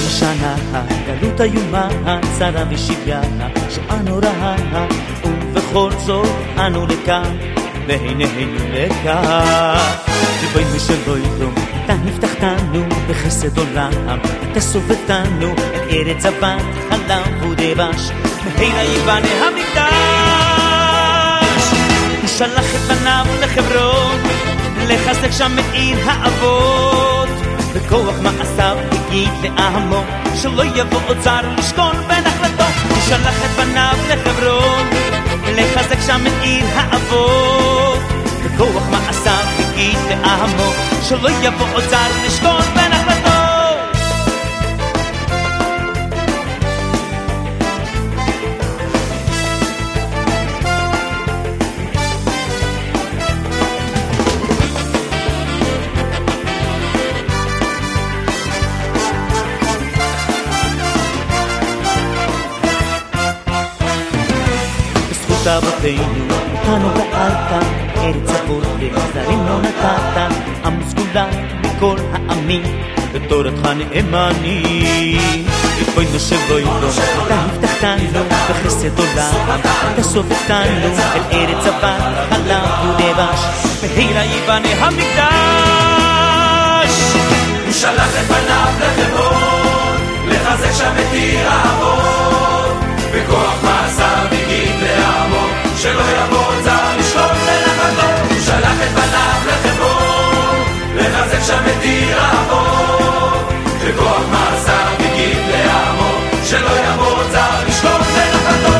ישנה, גלות איומה, צרה ושביה, שואה נוראה, ובכל זאת אנו לכאן, והננו לכאן. ריבונו של עולם, אתה הבטחתנו בחסד עולם, אתה סובבתנו את ארץ זבת, חלב ודבש, מהרה ייבנה המקדש. ישלח את בניו לחברון, לחזק שם את עיר האבות, בכוח מעשיו הגיד לעמו, שלא יבוא עוד זר לשכון בנחלתו. ישלח את בניו לחברון, לחזק שם את עיר האבות, בכוח מעשיו הגיד לעמו, שלא יבוא עוד זר לשכון בנחלתו. אבותינו, אותנו גאלת, ארץ אבות לזרים לא נתת, עם סגולה מכל העמים, בתורתך נאמנים. ריבונו של עולם, אתה הבטחתנו בחסד עולם, אתה סובבתנו אל ארץ זבת, חלב ודבש, מהרה ייבנה המקדש. הוא שלח את בניו לחברון, לחזק שם את עיר האבות, בכוח מעשיו הגיד לעמו, שלא יבוא זר לשכון בנחלתו. הוא שלח את בניו לחברון, לחזק שם את עיר האבות, בכוח מעשיו הגיד לעמו, שלא יבוא זר לשכון בנחלתו.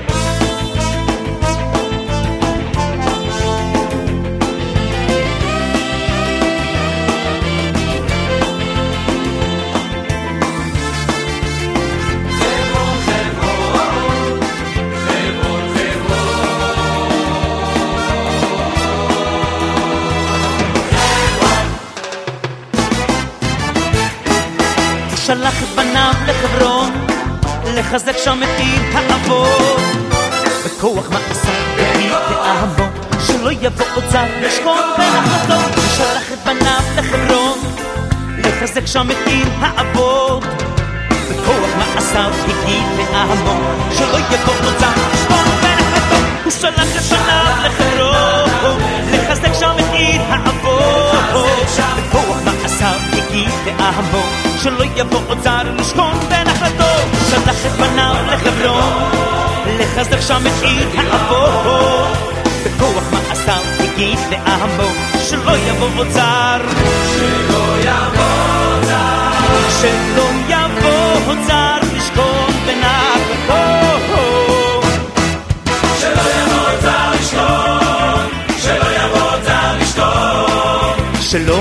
שלח את בניו לחברון, לחזק שם את עיר האבות, בכוח מעשיו הגיד לעמו, שלא יבוא עוד זר לשכון בנחלתו. שלח את בניו לחברון, לחזק שם את עיר האבות, בכוח מעשיו הגיד לעמו, שלא יבוא עוד זר לשכון בנחלתו. הוא שלח את בניו לחברון, לחזק שם את עיר האבות, בכוח מעשיו הגיד לעמו, שלא יבוא עוד זר לשכון בנחלתו. שלח את בניו לחברון, לחזק שם את עיר האבות, בכוח מעשיו הגיד לעמו, שלא יבוא עוד זר, שלא יבוא זר, שלא יבוא עוד זר לשכון בנחלתו, שלא יבוא עוד זר לשכון, שלא יבוא עוד זר לשכון, שלא